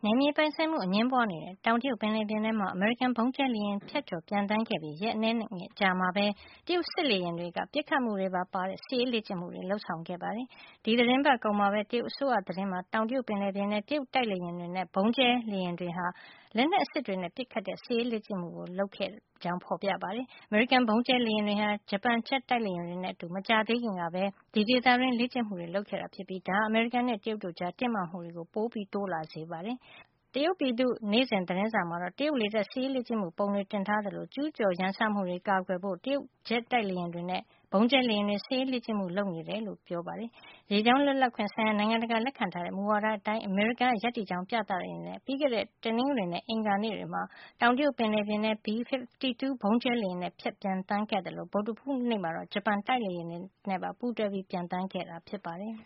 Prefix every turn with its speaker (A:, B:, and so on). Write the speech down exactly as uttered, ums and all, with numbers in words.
A: နယ်မြေပိုင်ဆိုင်မှုအငြင်းပွားနေတဲ့တောင်တရုတ်ပင်လယ်ပြင်ထဲမှာအမေရိကန်ဗုံးကြဲလေယာဉ်ဖြတ်ကျော်ပျံသန်းခဲ့ပြီးရက်အနည်းငယ်ကြာမှာပဲတရုတ်စစ်လေယာဉ်တွေကပစ်ခတ်မှုတွေပါပါတဲ့စစ်ရေးလေ့ကျင့်မှုတွေလုပ်ဆောင်ခဲ့ပါတယ်။ဒီသတင်းပတ်ကုန်မှာပဲတရုတ်အစိုးရသတင်းမှာတောင်တရုတ်ပင်လယ်ပြင်ထဲတရုတ်တိုက်လေယာဉ်တွေနဲ့ဗုံးကြဲလေယာဉ်တွေဟာလက်နက်အစစ်တွေနဲ့ပစ်ခတ်တဲ့စစ်ရေးလေ့ကျင့်မှုကိုလုပ်ခဲ့ကြောင်းဖေါ်ပြပါတယ်။အမေရိကန်ဗုံးကြဲလေယာဉ်တွေဟာဂျပန်ဂျက်တိုက်လေယာဉ်တွေနဲ့အတူမကြာသေးခင်ကပဲဒီဒေသတွင်းလေ့ကျင့်မှုတွေလုပ်ခဲ့တာဖြစ်ပြီးဒါဟာအမေရိကန်နဲ့တရုတ်တို့ကြားတင်းမာမှုတွေပိုပြီးတိုးလာစေပါတယ်။တရုတ်ပြည်သူ့နေ့စဉ်သတင်းစာမှာတော့တရုတ်လေတပ်စစ်ရေးလေ့ကျင့်မှုပုံတွေတင်ထားသလိုကျူးကျော်ရန်စမှုတွေကာကွယ်ဖို့တရုတ်ဂျက်တိုက်လေယာဉ်တွေနဲ့ဗုံးကြဲလေယာဉ်တွေစစ်ရေးလေ့ကျင့်မှုလုပ်နေတယ်လို့ပြောပါတယ်။ရေကြောင်းလွတ်လပ်ခွင့်ဆိုင်ရာနိုင်ငံတကာလက်ခံထားတဲ့မူဝါဒအတိုင်းအမေရိကန်ရပ်တည်ကြောင်းပြသတဲ့အနေနဲ့ပြီးခဲ့တဲ့တနင်္ဂနွေနဲ့အင်္ဂါနေ့တွေမှာတောင်တရုတ်ပင်လယ်ပြင်ထဲ ဘီ ၅၂ ဗုံးကြဲလေယာဉ်နဲ့ဖြတ်ပျံသန်းခဲ့သလိုဗုဒ္ဓဟူးနေ့မှာတော့ဂျပန်တိုက်လေယာဉ်တွေနဲ့ပါပူးတွဲပျံသန်းခဲ့တာဖြစ်ပါတယ်